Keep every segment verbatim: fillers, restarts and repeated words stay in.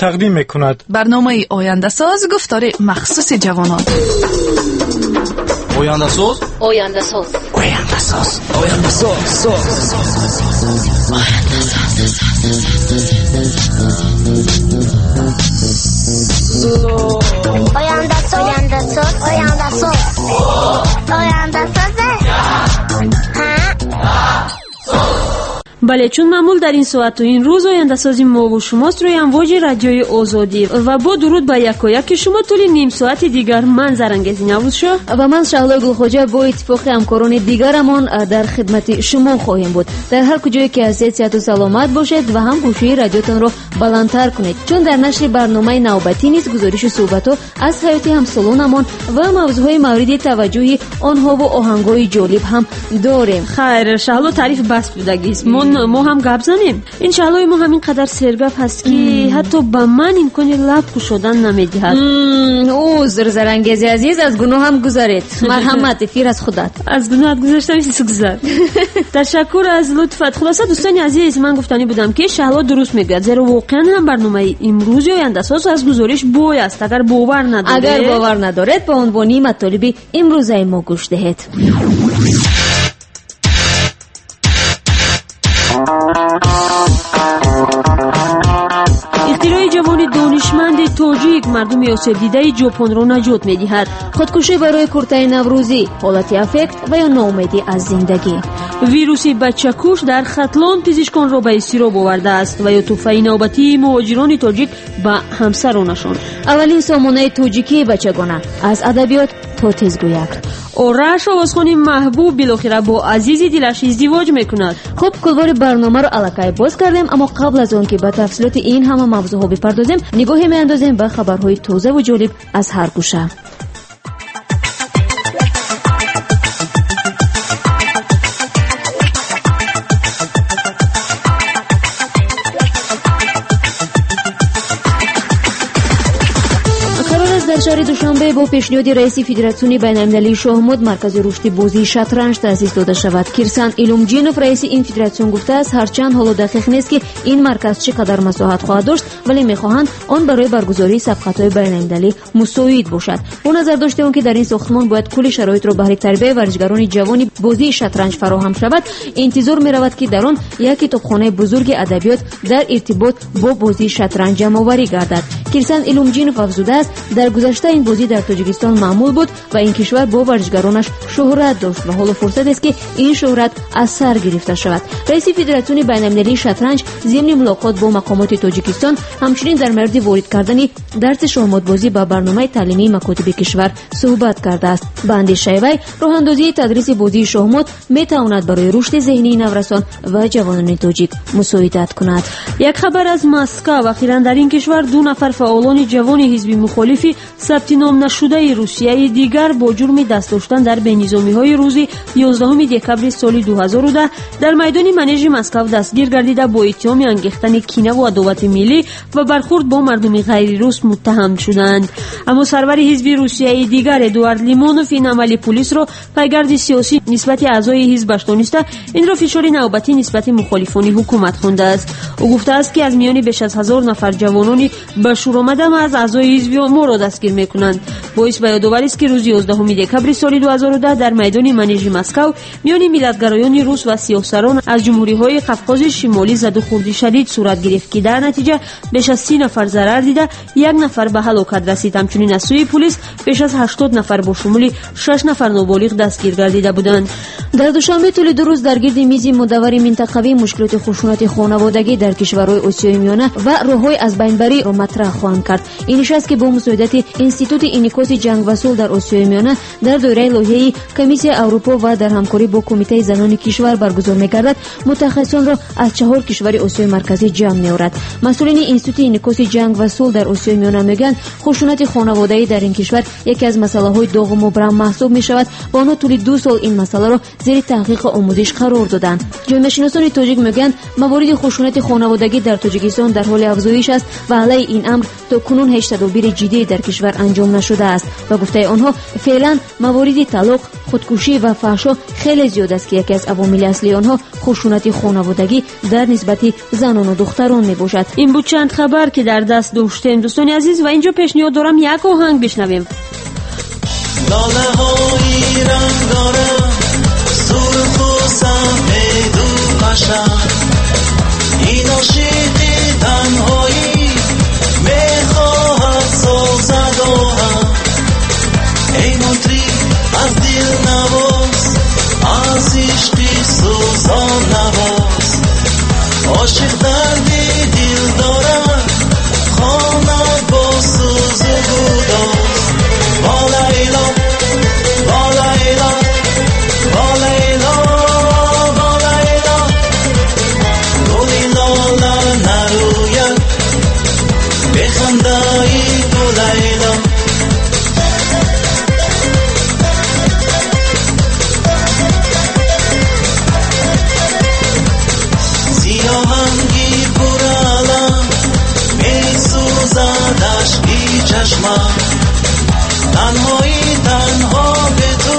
تقدیم میکند. برنامه آینده ساز گفتار مخصوص جوانان. آینده ساز آینده ساز آینده ساز آینده ساز آینده ساز آینده ساز آینده ساز آینده ساز بله، چون معمول در این ساعت و این روز آینده سازی ما و شماست روی امواج رادیوی آزادی و با درود به یکایک که شما طول نیم ساعت دیگر من زرنگز نوروز شو و من شهلا گلخوجه با اتفاق همکاران دیگرمان در خدمت شما خواهیم بود. در هر کجایی که هستید صحت و سلامت باشید و هم گوشی رادیوتان رو بلندتر کنید، چون در نشر برنامه نوبتی نیز گزارش و صحبت‌ها از حیات همسالانمان و موضوعهای مورد توجه آنها و آهنگ‌های جالب هم داریم. خیر، شهلا تعریف بس بودگیست. ما هم گپ زنیم. این شهلای ما همین قدر سرگپ هست که حتی به من امکان لب گشودن نمیدهد. عذر زرنگیزی عزیز، از گناه هم گذارید. مرحمت فیر از خودت. از گناه گذاشتم چیزی گذار. تشکر از لطفت. خلاصه دوستان عزیز، من گفتنی بودم که شهلا درست میگه، زیرا واقعا هم برنامه امروز آینده ساز از گزارش بوی است. اگر باور ندارید اگر باور ندارید به عنوان مطالب امروزه ما گوش دهید. اختراع جوان دانشمند تاجیک مردم آسیب دیده ژاپن را نجات می‌دهد. خودکشی برای کرته نوروزی، حالت افکت و یا ناامیدی از زندگی. ویروس بچه‌کش در ختلان پزشکان را به اضطراب آورده است و یا توفای نوبتی مهاجران تاجیک به همسرانشان. اولین سامانه تاجیکی بچگانه از ادبیات تا تزگویک. آرش آوازخوان محبوب بالاخره با عزیزی دلش ازدواج میکند. خب کلوار برنامه رو الکای باز کردیم، اما قبل از اون که به تفصیلات این همه موضوع بپردازیم، نگاهی میاندازیم به خبرهای تازه و جالب از هر گوشه. در شهر دوشنبه با پیشنهاد رئیس فدراسیون بین‌المللی شاهمود مرکز رشد بازی شطرنج تأسیس داده شود. کیرسان ایلومجینوف رئیس این فدراسیون گفته است هرچند حالا دقیق نیست که این مرکز چقدر مساحت خواهد داشت، ولی می‌خواهند آن برای برگزاری سبقت‌های بین‌المللی مساعد باشد. با نظر داشته اون که در این ساختمان باید کلی شرایط را برای تربیت ورزشکاران جوان بازی شطرنج فراهم شود، انتظار می‌رود که در آن یک کتابخانه بزرگ ادبیات در ارتباط با بازی شطرنج جمع‌آوری گردد. کیرسان ایلومجینوف افزوده است در گذشته این بازی در تاجیکستان معمول بود و این کشور با ورزشکارانش شهرت داشت و حالا فرصت است که این شهرت از سر گرفته شود. رئیس فدراسیون بین‌المللی شطرنج ضمن ملاقات با مقامات تاجیکستان همچنین در مورد وارد کردن درس شاهمود بازی به برنامه تعلیمی مکاتب کشور صحبت کرده است. به اندیشه وی راه اندازی تدریس بازی شاهمود میتواند برای رشد ذهنی نورسان و جوانان تاجیک مساعدت کند. یک خبر از مسکو. اخیراً در این کشور دو نفر فعالان جوان حزب مخالفی ثبت نام نشده روسیه دیگر با جرم دست داشتن در بینظامی‌های روز یازدهم دکبر سال دو هزار و ده در میدان منیژ مسکو دستگیر گردیده با اتهام انگیختن کینه و عداوت ملی و برخورد با مردم غیر روس متهم شدند. اما سرور حزب روسیه دیگر ادوارد لیمونوف این عمل پلیس را پیگرد سیاسی نسبت اعضای حزبش دانسته این را فشار نوبتی نسبت مخالفان حکومت خوانده است. او گفته است که از میان بیش از هزار نفر جوانانی به شور آمده از اعضای حزب ما را دستگیر میکنند. باعث به یادآوری است که روز یازدهم دکبر سال دو هزار و ده در میدان منیژ مسکو میان ملت‌گرایان روس و سیاه‌سران از جمهوری‌های قفقاز شمالی زد و خورد شدید صورت گرفت که در نتیجه بیش از سی نفر ضرر دیده، یک نفر به هلاکت رسید. همچنین از سوی پلیس بیش از هشتاد نفر با شمول شش نفر نابالغ دستگیر گردیده بودند. در دوشنبه طول دو روز در گرد میز مدور منطقوی مشکلات خشونت خانوادگی در کشورهای آسیای میانه و راههای از بینبری را مطرح خواهند کرد. این نشست که با مساعدت انستیتوت انعکاس جنگ و صلح در آسیای میانه در دوره لایحه‌ای کمیسیون اروپا و در همکاری با کمیته زنان کشور برگزار می‌گردد، متخصصان را از چهار کشور آسیای مرکزی جمع می‌آورد. مسئولین انستیتوت انعکاس جنگ و صلح در آسیای میانه میگن خشونت خانوادگی در این کشور یکی از مسائل داغ و مبرم محسوب می‌شود و آنها طول دو سال این مسئله را زیر تحقیق آموزش قرار دادند. جامعه‌شناسان تاجیک میگن موارد خشونت خانوادگی در تاجیکستان در حال افزایش است و علیه این امر امر تا کنون هیچ تدابیر جدی در کشور انجام نشده است و گفته آنها فعلا موارد طلاق، خودکشی و فحشا خیلی زیاد است که یکی از عوامل اصلی آنها خشونت خانوادگی در نسبت زنان و دختران می باشد. این بود چند خبر که در دست داشتیم دوستان عزیز و اینجا پیشنهاد دارم یک آهنگ بشنویم. لاله های رنگارنگ سرخ و سفید و قشنگ این عاشقی تنهایی میخواهد سازد آهنگ ای منتری از دل نواز از عشقی سوزان نواز عاشق دردی دل دارد خواند با سوز و گداز با لیلا با لیلا با لیلا با لیلا گلی لاله نروید بخندایی تو لیلا سیاهنگی پرالم می سوزد عشقی چشمم تنهایی تنها به تو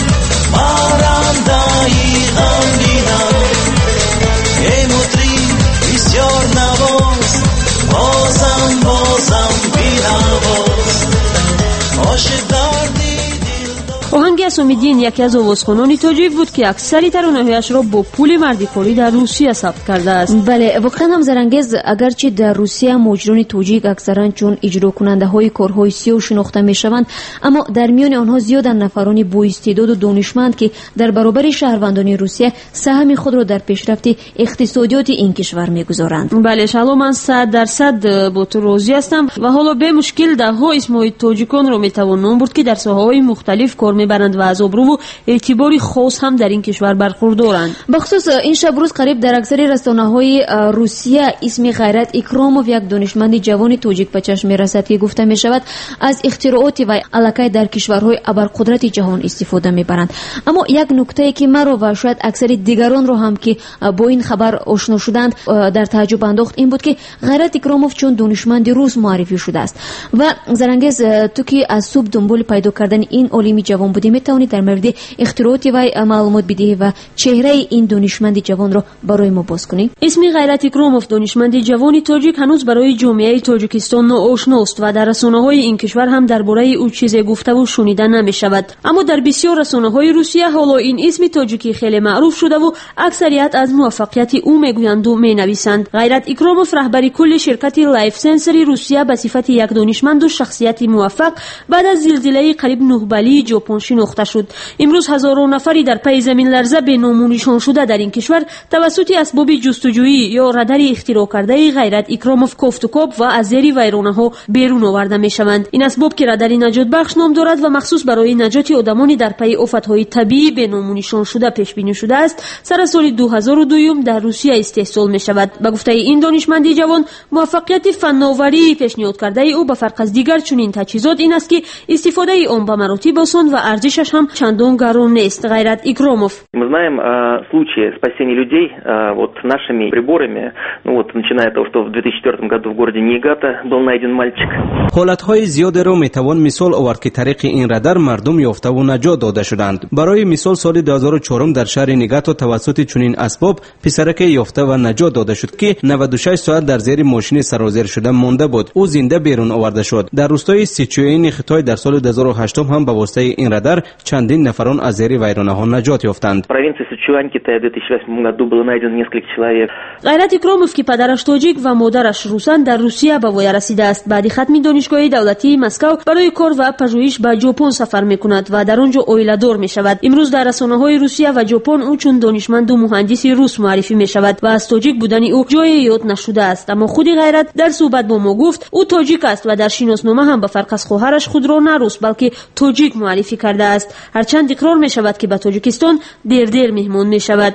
پرنده‌ای غمگینم ای مطری بسیار نواز بازم بازم بینواز عاشق دردی آهنگ اسامیدین یکی از آوازخوانان تاجیک بود که اکثری ترانه‌هایش را با پول مردکاری در روسیه ثبت کرده است. بله واقعا هم زرانگیز اگرچه در روسیه مجران تاجیک اکثرا چون اجرا کننده های کارهای سیاه شناخته می شوند اما در میان آنها زیاد نفران با استعداد و دانشمند که در برابر شهروندان روسیه سهم خود را در پیشرفت اقتصادیات این کشور میگذارند. بله شالو من صد درصد با تو راضی هستم و حالا به مشکل ده ها اسمای تاجیکان را می توانم برد که در ساحه‌های مختلف کار میبرند و از آبرو و اعتباری خاص هم در این کشور برخوردارند. بخصوص این شب روز قریب در اکثر رسانه‌های روسیه اسم غیرت اکراموف یک دانشمند جوان تاجیک به چشم میرسد که گفته می شود از اختراعات و الکای در کشورهای ابرقدرت جهان استفاده میبرند. اما یک نکته که مرا و شاید اکثر دیگران رو هم که با این خبر آشنا شدند در تعجب انداخت این بود که غیرت اکراموف چون دانشمند روس معرفی شده است و زرانگیز تو که از صبح دنبال پیدا کردن این عالم جوان بودی میتونید در مورد اختراعات و معلومات بدهی و چهره این دانشمند جوان را برای ما باز کنید. اسم غیرت اکراموف دانشمند جوان تاجیک هنوز برای جامعه تاجیکستان ناآشناست و در رسانه‌های این کشور هم درباره او چیزی گفته و شنیده نمی‌شود. اما در بسیار رسانه‌های روسیه حالا این اسم تاجیکی خیلی معروف شده و اکثریت از موفقیت او میگویند و مینویسند. غیرت اکراموف رهبری کل شرکت لایف سنسری روسیه به صفت یک دانشمند و شخصیت موفق بعد از زلزله قریب نه بلی ژاپن شناخته شد. امروز هزاران نفری در پای زمین لرزه به نام و نشان شده در این کشور توسط اسباب جستجویی یا رادار اختراع کرده غیرت اکراموف کوفتوکوب و از زیر ویرانه‌ها بیرون آورده میشوند. این اسباب که رادار نجات بخش نام دارد و مخصوص برای نجات آدمانی در پای آفت‌های طبیعی به نام و نشان شده پیش بینی شده است سر سال دو هزار و دو در روسیه استحصال می‌شود. به گفته این دانشمند جوان موفقیت فناوری پیشنهاد کرده او به فرق از دیگر چنین تجهیزات این است که استفاده آن به مراتب آسان و ارزشش هم چندان گران نیست. غیرت اکراموف Мы знаем о случае спасения людей вот нашими приборами. Ну вот начиная от того, что в две тысячи четвёртом году в городе Ниигата был найден мальчик. حالت‌های زیاد را میتوان مثال آورد که طریق این رادار مردم یافته و نجات داده شدند. برای مثال سال دو هزار و چهار در شهر نیگاتا توسط چنین اسباب پسرک یافته و نجات داده شد که نود و شش ساعت در زیر ماشین سرازیر شده مانده بود. او زنده بیرون آورده شد. در روستای سیچوئین خیتای در سال دو هزار و هشت هم به واسطه این رادار چندین نفران از زیر ویرانه‌ها نجات یافتند. провинции Сычуань Китая в две тысячи восьмом году было найдено несколько человек. غیرت اکراموف که پدرش تاجیک و مادرش روسن در روسیه به وی رسیده است. بعد ختم دانشگاه دولتی مسکو برای کار و پژوهش به ژاپن سفر می‌کند و در آنجا عائله‌دار می‌شود. امروز در رسانه‌های روسیه و ژاپن او چون دانشمند و مهندس روس معرفی می‌شود و از تاجیک بودن او جای یاد نشده است. اما خود غیرت در صحبت با ما گفت او تاجیک است و در شناسنامه هم به فرق از خواهرش خود را نه روس بلکه تاجیک معرفی کرده است. است. هرچند اقرار می شود که به تاجیکستان دیر دیر مهمان می شود.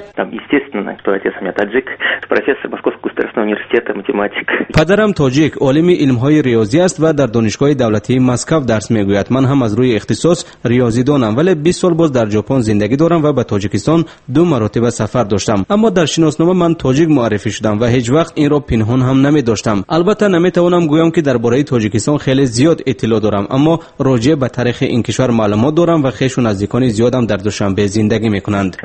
پدرم تاجیک عالم علم‌های ریاضی است و در دانشگاه دولتی مسکو درس می‌گوید. من هم از روی اختصاص ریاضیدانم ولی بیست سال باز در ژاپن زندگی دارم و به تاجیکستان دو مرتبه سفر داشتم. اما در شناسنامه من تاجیک معرفی شدم و هیچ وقت این را پنهان هم نمی داشتم. البته نمیتوانم گویم که درباره تاجیکستان خیلی زیاد اطلاع دارم، اما راجع به تاریخ این کشور معلومات دارم و خویش و نزدیکان زیادم در دوشنبه زندگی می‌کنند.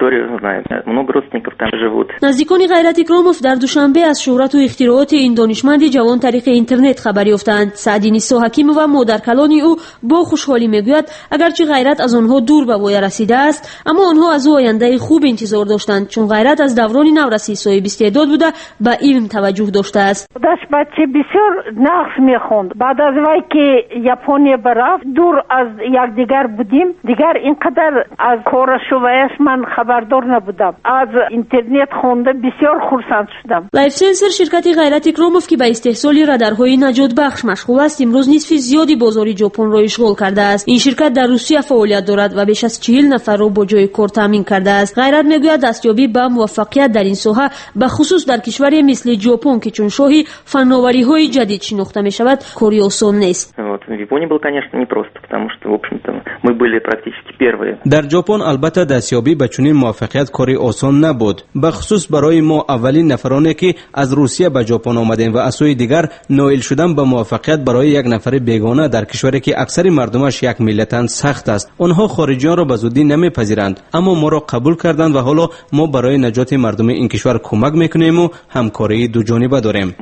نزدیکان غیرت اکراموف در دوشنبه از شهرت و اختراعات این دانشمند جوان طریق اینترنت خبر یافتند. سعدی نیسا حکیم و مادرکلان او با خوشحالی میگوید اگرچه غیرت از آنها دور به وای رسیده است، اما آنها از او آینده خوب انتظار داشتند، چون غیرت از دوران نورسی صاحب استعداد بوده به علم توجه داشته است. داشت بچه بسیار نقص میخوند. بعد از وقتی که ژاپن برفت دور از یکدیگر بودیم، دیگر اینقدر از کارش و ویش من خبردار نبودم. از اینترنت خونده بسیار خرسند شدم. لایف سنسر شرکت غیرت اکراموف که به استحصال رادارهای نجات بخش مشغول است، امروز نصف زیادی بازار ژاپن را اشغال کرده است. این شرکت در روسیه فعالیت دارد و بیش از چهل نفر را با جای کار تامین کرده است. غیرت میگوید دستیابی به موفقیت در این ساحه به خصوص در کشوری مثل ژاپن که چون شاهی فناوری‌های جدید شناخته می شود کاری آسان نیست. در ژاپن البته دستیابی به چنین موفقیت کاری آسان نبود، به خصوص برای ما اولین نفرانی که از روسیه به ژاپن آمدیم و از سوی دیگر نائل شدن به موفقیت برای یک نفر بیگانه در کشوری که اکثر مردمش یک ملتند سخت است. آنها خارجیان را به زودی نمیپذیرند، اما ما را قبول کردند و حالا ما برای نجات مردم این کشور کمک میکنیم و همکاری دو جانبه داریم.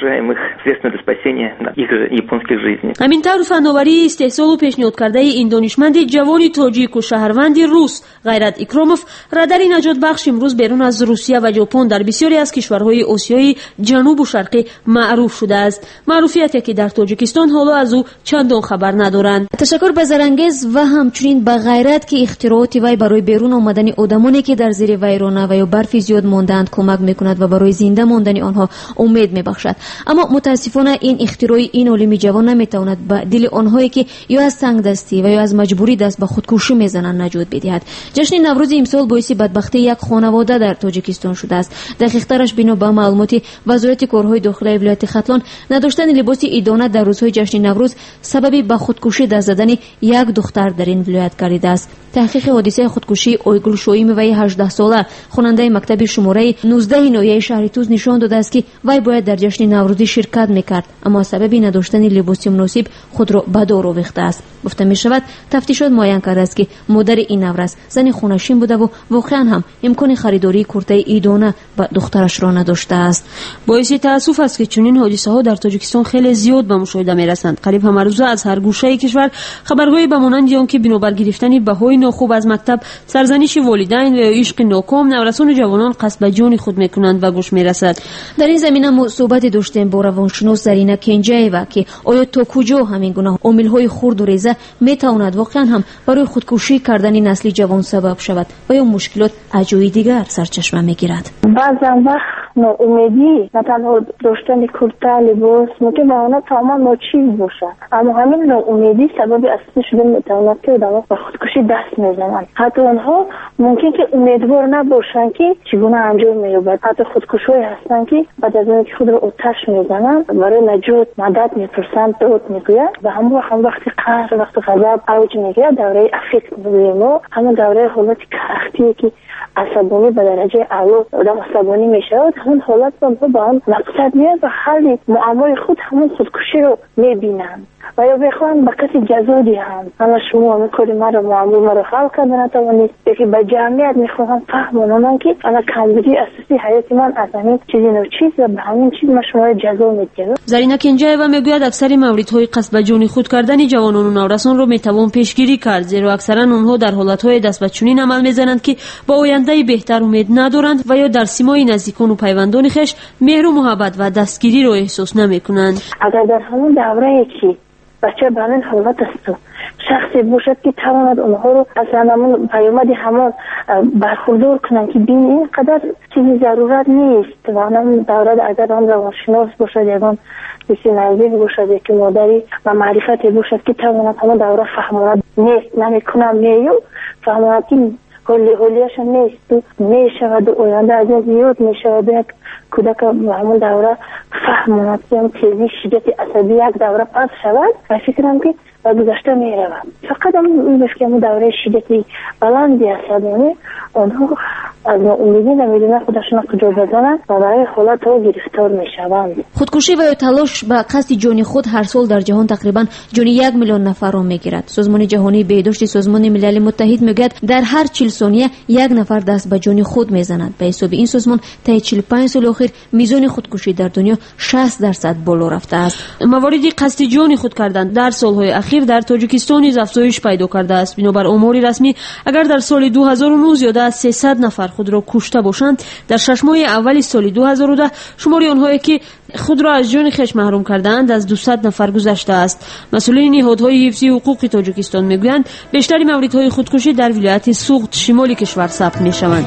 همین طور فناوری استحصال و پیشنهاد کرده این دانشمند جوان تاجیک و شهروند روس غیرت اکراموف رادار نجات بخش امروز بیرون از روسیه و ژاپن در بسیاری از کشورهای آسیای جنوب و شرقی معروف شده است. معروفیتی که در تاجیکستان حالا از او چندان خبر ندارند. تشکر به زرانگیز و همچنین به غیرت که اختراعات وی برای بیرون آمدن آدمانی که در زیر ویرانه و یا برف زیاد ماندند کمک میکند و برای زنده ماندن آنها امید میبخشد. اما متاسفانه این اختراع این عالم جوان نمیتواند به دل آنهایی که یا از تنگ دستی و یا از مجبوری دست به خودکشی میزنند نجات بدهد. جشن نوروز امسال باعث بدبختی یک خانواده در تاجیکستان شده است. دقیق‌ترش بنا به معلومات وزارت کارهای داخلی ولایت ختلان، نداشتن لباس عیدانه در روزهای جشن نوروز سبب به خودکشی دست زدن یک دختر در این ولایت گردیده است. تحقیق حادثه خودکشی اویگل شویم وی هجده ساله خواننده مکتب شماره نوزده ناحیه شهر توز نشان داده است که وی باید در جشن نوروزی شرکت میکرد، اما سبب نداشتن لباس مناسب خود را به دار آویخته است. گفته می شود تفتیشات معین کرده است که مادر این نوروز زن خونشین بوده و واقعا هم امکان خریداری کرته عیدانه به دخترش را نداشته است. باعث تاسف است که چنین حادثه ها در تاجیکستان خیلی زیاد به مشاهده می رسند. قریب همه روزه از هر گوشه کشور خبرهای به مانند آن که بنابر گرفتن بهای ناخوب از مکتب، سرزنش والدین و عشق ناکام، نورسان و جوانان قصد به جان خود میکنند و گوش میرسد. در این زمینه ما صحبت داشتیم با روانشناس زرینه کنجایوا که آیا تا کجا همین گونه عامل‌های خرد و ریزه میتواند واقعا هم برای خودکشی کردن نسل جوان سبب شود و یا مشکلات اجایی دیگر سرچشمه میگیرد. بعضا وقت ناامیدی نه تنها داشتن کرته لباس ممکن به آنها تمام ناچیز باشد، اما همین ناامیدی سبب اصلی شده میتواند که آدم‌ها به خودکشی دست میزنند. حتی آنها ممکن که امیدوار نباشند که چگونه انجام می‌یابد. حتی خودکشایی هستند که بعد از اینکه خود را آتش میزنند برای نجات مدد میپرسند، داد میگویند و همون وقت هم وقتی قهر وقت غضب اوج میگیرد، دوره افکت میگوییم و همون دوره حالت قحطی که عصبانی به درجه اعلی آدم عصبانی میشود، همون حالت با آن مقصد میاد و حل معمای خود همون خودکشی رو میبینند و یا بخوان به کسی جزا دهند. اما شما میکنی مرا معمول مرا حل کردن نتوانید، یکی به جمعیت میخواهم فهمونم که انا کمبودی اساسی حیات من از همین چیزی نو چیز و به همین چیز ما شما جزا میدید. زرینه کنجایوا میگوید اکثر موردهای قصد به جان خود کردن جوانان و نورسان رو میتوان پیشگیری کرد، زیرا اکثرا آنها در حالتهای دست به چنین عمل میزنند که با آینده بهتر امید ندارند و یا در سیمای نزدیکان و پیوندان خویش مهر و محبت و دستگیری رو احساس نمیکنند. اگر در همون دوره که بچه به همین حالت است. شخصی باشد که تواند اونها رو اصلا همون پیامد همان برخوردار کنن که بین این قدر چیزی ضرورت نیست و همون دورت اگر هم روانشناس باشد یکان بسی نزدیک باشد یکی مادری و معرفتی باشد که تواند همون دوره فهماند نیست نمیکنم میو فهماند که هولی هولیش نیست میشود و آینده از این زیاد میشود یک کودک همون دوره فهماند که هم تیزی شدت عصبی یک دوره پس شود و فکرم که و گذشته می روند. فقط هم این باشه که همون دوره شدتی بلندی عصبانی آنها از امیدی نمیدونه خودشون کجا بزنن و برای حالت ها گرفتار می شوند. خودکشی و یا تلاش به قصد جان خود هر سال در جهان تقریبا جان یک میلیون نفر را میگیرد. سازمان جهانی بهداشت سازمان ملل متحد میگوید در هر چهل ثانیه یک نفر دست به جان خود میزند. به حساب این سازمان تا چهل و پنج سال اخیر میزان خودکشی در دنیا شصت درصد بالا رفته است. موارد قصد جان خود کردن در سالهای اخیر در تاجیکستان نیز افزایش پیدا کرده است. بنابر آمار رسمی اگر در سال دو هزار و نه زیاده از سیصد نفر خود را کشته باشند، در شش ماه اول سال دو هزار و ده شمار آنهایی که خود را از جان خویش محروم کردند از دویست نفر گذشته است. مسئولین نهادهای حفظی حقوق تاجیکستان میگویند بیشتر موردهای خودکشی در ولایت سوغد شمال کشور ثبت میشوند.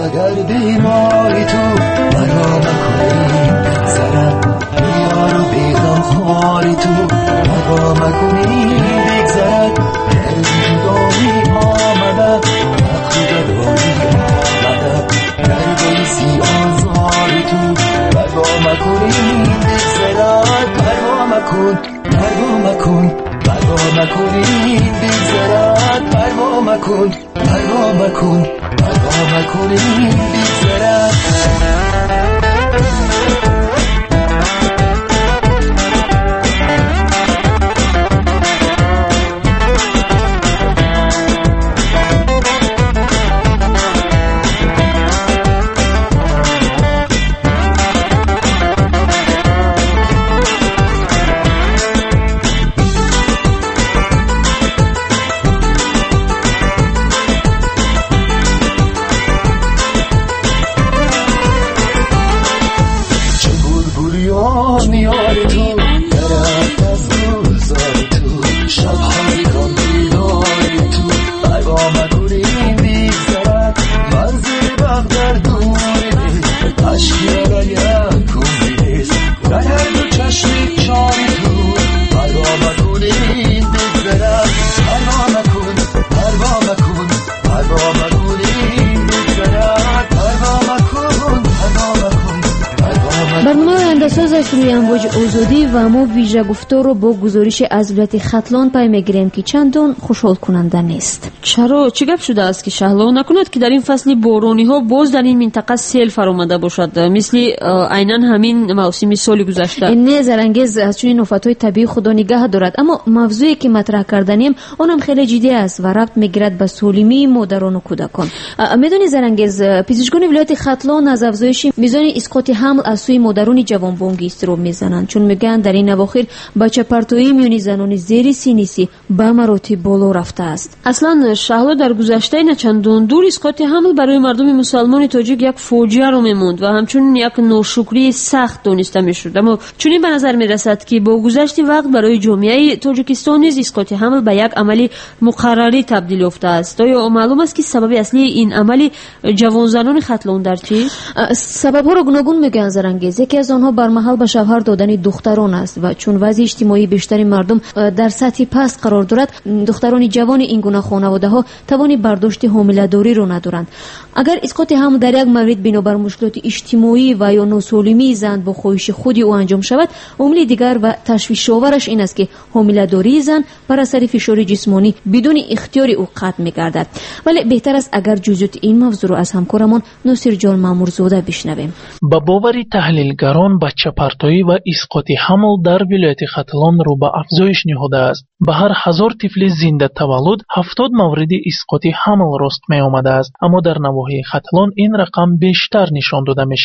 روی امواج آزادی و ما ویژه گفتار رو با گزارش از ولایت ختلان پی میگیریم که چندان خوشحال کننده نیست. چرا چه گپ شده است که شهلا نکند که در این فصل بارانی ها باز در این منطقه سیل فرآمده باشد مثل عیناً همین موسم سال گذشته؟ نه زرانگیز از چنین آفت‌های طبیعی خدا نگاه دارد، اما موضوعی که مطرح کردنیم اونم خیلی جدی است و ربط میگیرد به سالمی مادران و کودکان. میدونی زرانگیز پزشکان ولایت ختلان از افزایش میزان اسقاط حمل از سوی مادران جوانبانگی استراب میزنند، چون میگن در این اواخر بچه پرتویی میون زنان زیر سینیسی به مراتب بالا رفته است. اصلا شهلا در گذشته نه چندان دور اسقاط حمل برای مردم مسلمان تاجیک یک فوجیه رو میموند و همچنین یک ناشکری سخت دانسته میشد. اما چنین به نظر میرسد که با گذشت وقت برای جامعه تاجیکستان نیز اسقاط حمل به یک عمل مقرری تبدیل یافته است. آیا معلوم است که سبب اصلی این عمل جوان زنان ختلان در چیست؟ سبب ها را گوناگون میگن زرانگیز. یکی از آنها برمحل به شوهر دادن دختران است و چون وضع اجتماعی بیشتر مردم در سطح پست قرار دارد، دختران جوان این گونه خانواده ها توان برداشت حامله‌داری را ندارند. اگر اسقاط حمل در یک مورد بنابر مشکلات اجتماعی و یا ناسالمی زن با خواهش خودی او انجام شود، عامل دیگر و تشویش آورش این است که حامله‌داری زن بر اثر فشار جسمانی بدون اختیار او قطع می‌گردد. ولی بهتر است اگر جزئیات این موضوع را از همکارمان ناصر جان مامورزاده بشنویم. با باور تحلیلگران بچه پرتویی و اسقاط حمل در ولایت ختلان رو به افزایش نهاده است. به هر هزار طفل زنده تولد هفتاد مورد اسقاط حمل رست می آمده است، اما در نواحی ختلان این رقم بیشتر نشان داده می شود.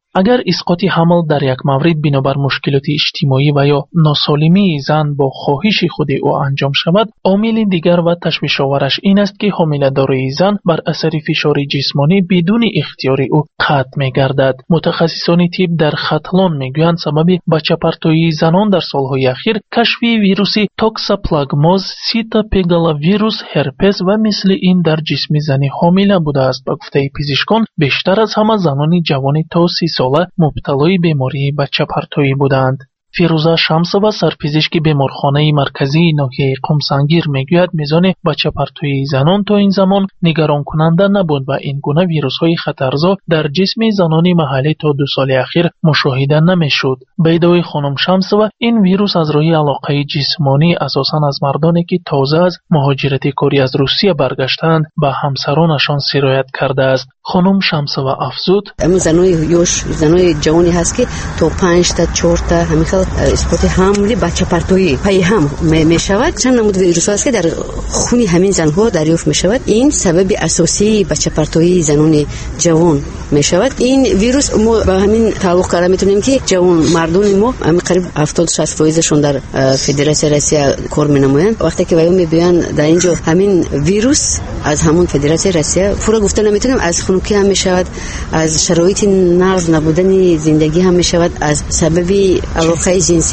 اگر اسقاط حمل در یک مورد بنابر مشکلات اجتماعی و یا ناسالمی زن با خواهش خود او انجام شود، عامل دیگر و تشویش آورش این است که حامله‌داری زن بر اثر فشار جسمانی بدون اختیار او قطع می‌گردد. متخصصان طب در ختلان میگویند سبب بچه‌پرتویی زنان در سالهای اخیر کشف ویروس توکسوپلاگموز، سیتوپگالویروس، هرپس و مثل این در جسم زن حامله بوده است. با گفته پزشکان بیشتر از همه زنان جوان تا سی ساله مبتلای بیماری بچه‌پرتویی بودند. فیروزه شمسова سرپزشک بیمارخانه مرکزی ناحیه قمسنگیر میگوید میزان بچه‌پرتویی زنان تا این زمان نگران کننده نبود و این گونه ویروس های خطرزا در جسم زنان محلی تا دو سال اخیر مشاهده نمیشد. به ادعای خانم شمسова این ویروس از روی علاقه جسمانی اساساً از مردانی که تازه از مهاجرت کاری از روسیه برگشتند به همسرانشان سرایت کرده است. خانم شمسова افزود: زنای یوش زنای جوانی هست که تو پنج تا چهار تا همین اسقاط حمل بچه‌پرتویی پای هم می شود. چند نمود ویروس هست که در خون همین زنها دریافت می شود. این سبب اساسی بچه‌پرتویی زنان جوان می شود. این ویروس ما با همین تعلق کرده میتونیم که جوان مردان ما همین قریب هفتاد تا شصت درصدشون در فدراسیون روسیه کار می نمایند. وقتی که وایو میگویند در اینجا همین ویروس از همون فدراسیون روسیه پورا گفته نمیتونیم، از خنوکی هم می شود، از شرایط نرو نبودن زندگی هم می شود، از سبب علاقه جنسی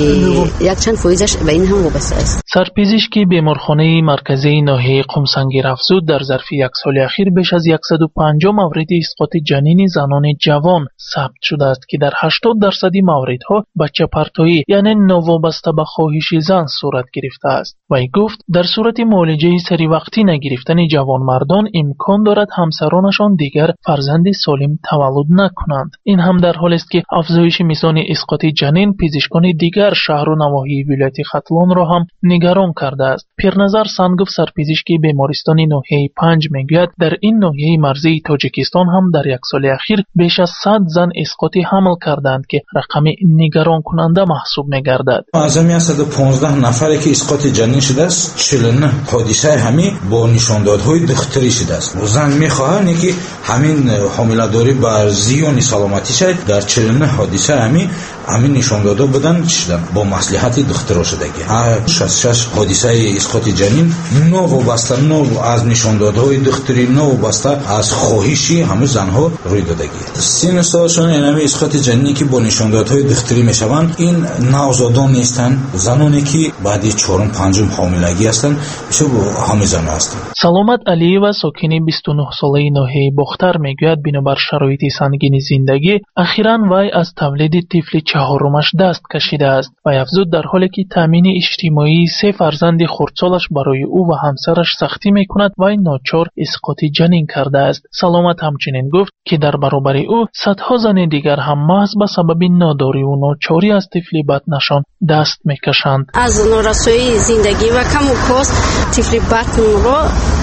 یک چند فایزش به این هم وابسته است. سرپزشک بیمارخانه مرکزی ناحیه قمسنگیر افزود در ظرف یک سال اخیر بیش از صد و پنجاه مورد اسقاط جنین زنان جوان ثبت شده است که در هشتاد درصد موردها بچه‌پرتویی یعنی نوابسته به خواهش زن صورت گرفته است. و گفت در صورت معالجه سری وقتی نگرفتن جوان مردان امکان دارد همسرانشان دیگر فرزند سالم تولد نکنند. این هم در حالی است که افزایش میزان اسقاط جنین پزشکان دیگر شهر و نواحی ولایت ختلان را هم نگران کرده است. پیرنظر سنگوف سرپزشک بیمارستان ناحیه پنج میگوید در این ناحیه مرزی تاجیکستان هم در یک سال اخیر بیش از صد زن اسقاط حمل کردند که رقم نگران کننده محسوب میگردد. از همین صد و پانزده نفری که اسقاط جنین شده است، چهل و نه حادثه همین با نشاندادهای دختری شده است. زن میخواهند که همین حامله‌داری بر زیان سلامتی شد، در چهل و نه حادثه همین همین نشاندادا بدن شدن با مصلحت دخترها شدگی. شصت و شش حادثه اسقاط جنین نو وابسته نو از نشاندادهای دختری نو وابسته از خواهشی همه زنها روی دادگی. سن سالشون اینمی اسقاط جنینی که با نشاندادهای دختری میشوند این نوزادان نیستن، زنانی که بعد چهارم پنجم حاملگی هستند، چه همه زن هستند. سلامت علیوا ساکن بیست و نه ساله ناحیه بختر میگوید بنابر شرایط سنگین زندگی اخیراً وی از تولید طفل چهارمش دست کشیده است و افزود در حالی که تامین اجتماعی سه فرزند خردسالش برای او و همسرش سختی میکند و ناچار اسقاط جنین کرده است. سلامت همچنین گفت که در برابر او صدها زن دیگر هم محض به سبب ناداری و ناچاری از طفل بدنشان دست میکشند. از نارسایی زندگی و کم و کاست طفل بدن را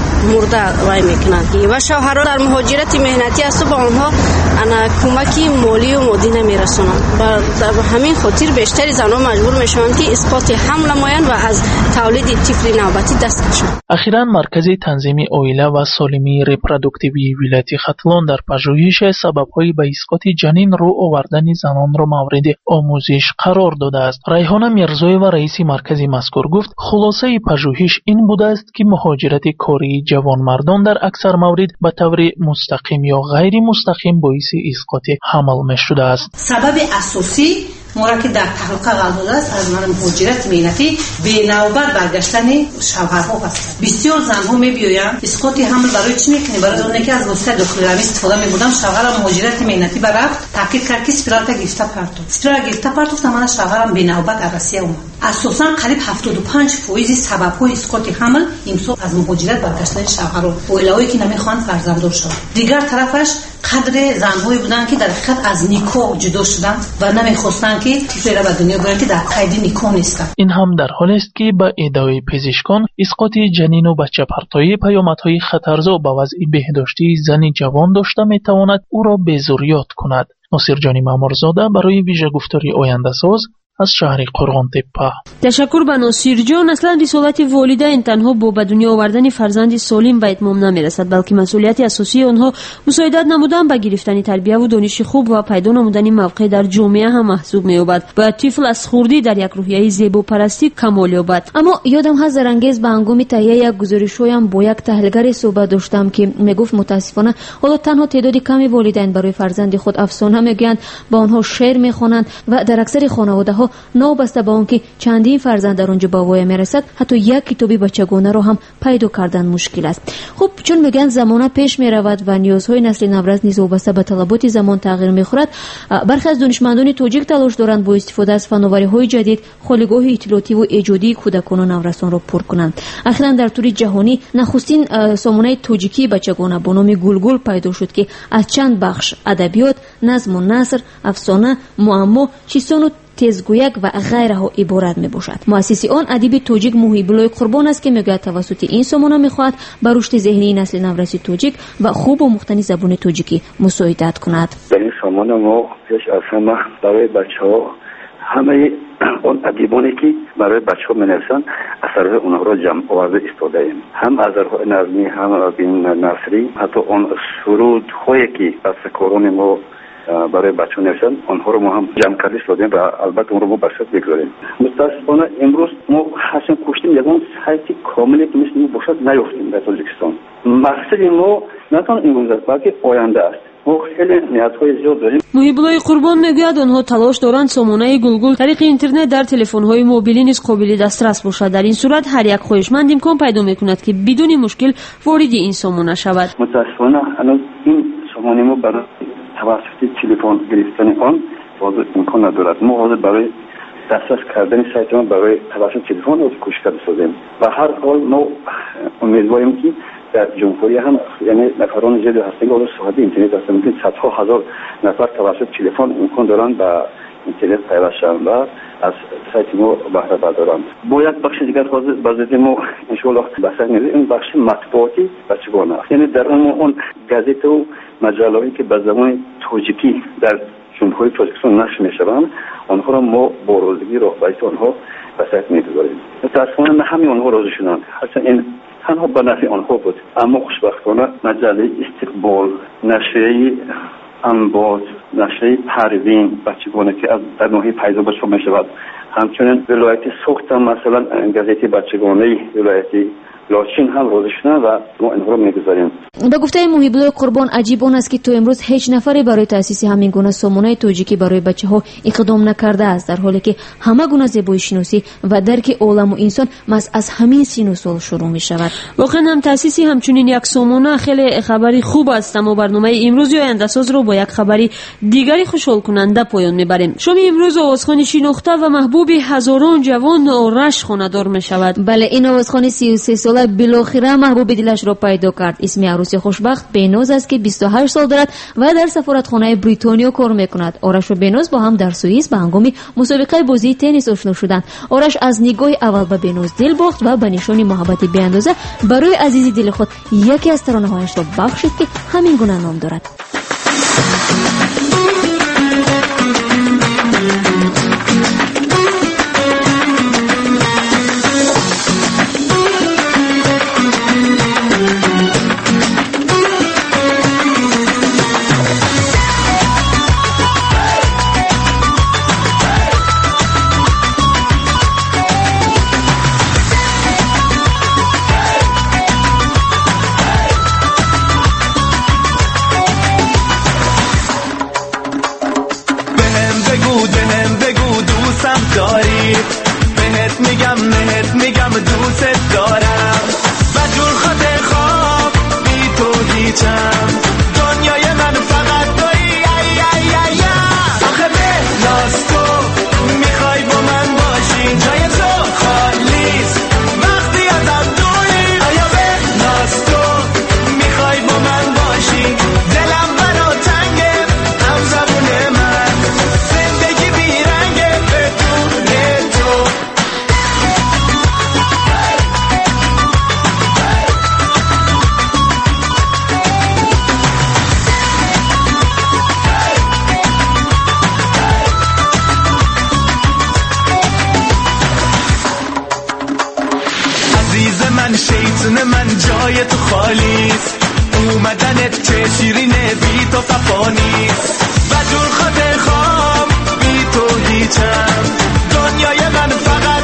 مرده وای میکنند و شوهرها در مهاجرت مهنتی است و با آنها انا کمکی مالی و مادی نمیرسونند و در همین خاطر بیشتر زنان مجبور میشوند که اسقاط حمل نمایند و از تولید طفل نوبتی دست کشند. اخیراً مرکز تنظیم عائله و سالمی ریپرودوکتیوی ولایت ختلان در پژوهش سبب‌های به اسقاط جنین رو آوردن زنان را مورد آموزش قرار داده است. ریحانه میرزایeva رئیس مرکز مذکور گفت خلاصه پژوهش این بوده است که مهاجرت کاری جوان مردان در اکثر موارد به طور مستقیم یا غیر مستقیم باعث اسقاط حمل می شده است. سبب اساسی مورا که در تحقیق قلداده است از من مهاجرت مهنتی به نوبت برگشتن شوهرها هست. بسیار زنها میبیاین اسقاط حمل برای چی میکنی؟ برای اون که از وسیله داخلی روی استفاده میبودم. شوهرم مهاجرت مهنتی برفت تاکید کرد که اسپرال تا گرفته پرتو اسپرال گرفته پرتو زمان شوهرم به نوبت عرصیه اومد. اساسا قریب هفتاد و پنج درصد سبب‌های اسقاط حمل امسال از مهاجرت برگشتن شوهرها و علاوه که نمیخوان فرزنددار شد. دیگر طرفش قدر زنهایی بودن که در حقیقت از نیکو جدا شدند و نمیخواستند که طفل را به دنیا بیارند که در قید نیکو نیستند. این هم در حالی است که به ادعای پزشکان اسقاط جنین و بچه‌پرتویی پیامدهای خطرزا به وضع بهداشتی زن جوان داشته میتواند او را بی‌ضروریات کند. ناصر جانی مامورزاده برای ویژه گفتاری آینده ساز از شهر قرغان تپه. تشکر به ناصر جان. اصلا رسالت والدین تنها با به دنیا آوردن فرزند سالم به اتمام نمیرسد، بلکه مسئولیت اساسی آنها مساعدت نمودن به گرفتن تربیت و دانش خوب و پیدا نمودن موقع در جامعه هم محسوب می‌یابد. باید طفل از خردی در یک روحیه زیباپرستی کمال یابد. اما یادم هست زرانگیز به هنگام تهیه یک گزارش‌هایم با یک تحلیلگر صحبت داشتم که میگفت متاسفانه حالا تنها تعداد کمی والدین برای فرزند خود افسانه میگویند، با آنها شعر میخوانند و در اکثر خانواده‌ها نابسته به آنکه چندین فرزند در آنجا به وای میرسد حتی یک کتابی بچگانه را هم پیدا کردن مشکل است. خب چون میگن زمانه پیش میرود و نیازهای نسل نورز نیز وابسته به طلبات زمان تغییر میخورد، برخی از دانشمندان تاجیک تلاش دارند با استفاده از فناوری‌های جدید خالگاه اطلاعاتی و ایجادی کودکان و نورسان را پر کنند. اخیراً در طور جهانی نخستین سامانه تاجیکی بچگانه با نام گلگل پیدا شد که از چند بخش ادبیات، نظم و نثر، افسانه، معما، چیسان و تزگویک و غیره عبارت می باشد. مؤسس آن ادیب تاجیک محیبالله قربان است که میگوید توسط این سامانه میخواهد بر رشد ذهنی نسل نورس تاجیک و خوب و مختنی زبان تاجیکی مساعدت کند. در این سامانه ما پیش از همه برای بچه‌ها همه اون ادیبانی که برای بچه‌ها می‌نویسند اثرهای اونها را جمع آورده استفاده ایم. هم اثرهای نظمی، هم بین نثری، حتی اون سرودهایی که بسته‌کاران ما برای بچه‌ها نوشتن آنها رو ما هم جمع کردیم استفاده و البته اون رو ما بسیار بگذاریم. متأسفانه امروز ما حسن کوشتیم یگان سایتی کاملی که مثل این باشد نیافتیم در تاجیکستان. مقصد ما نه تنها امروز است بلکه آینده است. محیبالله قربان میگوید آنها تلاش دارند سامانه گلگل طریق اینترنت در تلفن‌های موبیلی نیز قابل دسترس باشد. در این صورت هر یک خواهشمند امکان پیدا میکند که بدون مشکل وارد این سامانه شود. متأسفانه هنوز این سامانه ما برای توسط تلفن گرفتن آن واضح امکان ندارد. ما حاضر برای دسترس کردن سایت ما برای توسط تلفن و کوشش کردیم. و هر حال ما امیدواریم که در جمهوری هم یعنی نفران زیادی هستند که صاحب اینترنت هستند، ممکن صدها هزار نفر توسط تلفن امکان دارند به اینترنت پیوست شوند و از سایت ما بهره بردارند. با یک بخش دیگر حاضر بازدید ما ان شاء الله بحث می‌کنیم. این بخش مطبوعاتی بچگانه است، یعنی در اون اون گازت و مجله‌ای که به زبان تاجیکی در جمهوری تاجیکستان نشر می‌شوند آنها را ما با روزگی راهبری آنها به سایت می‌گذاریم. متأسفانه نه همه آنها راضی شدند، هرچند این تنها به نفع آنها بود، اما خوشبختانه مجله استقبال، نشریه انباز، نشریه پروین بچگانه که از در ناحیه پیزابش می شود، همچنین ولایت سوخت هم مثلا گازت بچگانه ولایت لاچین هم روزه شدن و ما اینها رو میگذاریم. به گفته محیبالله قربان عجیب اون است که تو امروز هیچ نفری برای تأسیس همین گونه سامانه تاجیکی برای بچه‌ها اقدام نکرده است، در حالی که همه گونه زیبایی شناسی و درک عالم و انسان مس از همین سن و سال شروع می شود. واقعا هم تأسیس همچنین یک سامانه خیلی خبری خوب است. اما برنامه امروز آینده ساز رو با یک خبری دیگری خوشحال کننده پایان میبریم. شام امروز آوازخوان شناخته و محبوب هزاران جوان آرش خانه‌دار می شود. بله، این آوازخوان سی و سه ساله بالاخره محبوب دلش را پیدا کرد. اسم عروس خوشبخت بیناز است که بیست و هشت سال دارد و در سفارتخانه بریتانیا کار میکند. آرش و بیناز با هم در سوئیس به هنگام مسابقه بازی تنیس آشنا شدند. آرش از نگاه اول به بیناز دل باخت و به نشان محبت بی‌اندازه برای عزیزی دل خود یکی از ترانه‌هایش را بخشید که همین گونه نام دارد. من شیطون من جای تو خالیست اومدنت چه شیرینه بی تو صفانیست و جور خاطر خوام بی تو هیچم دنیای من فقط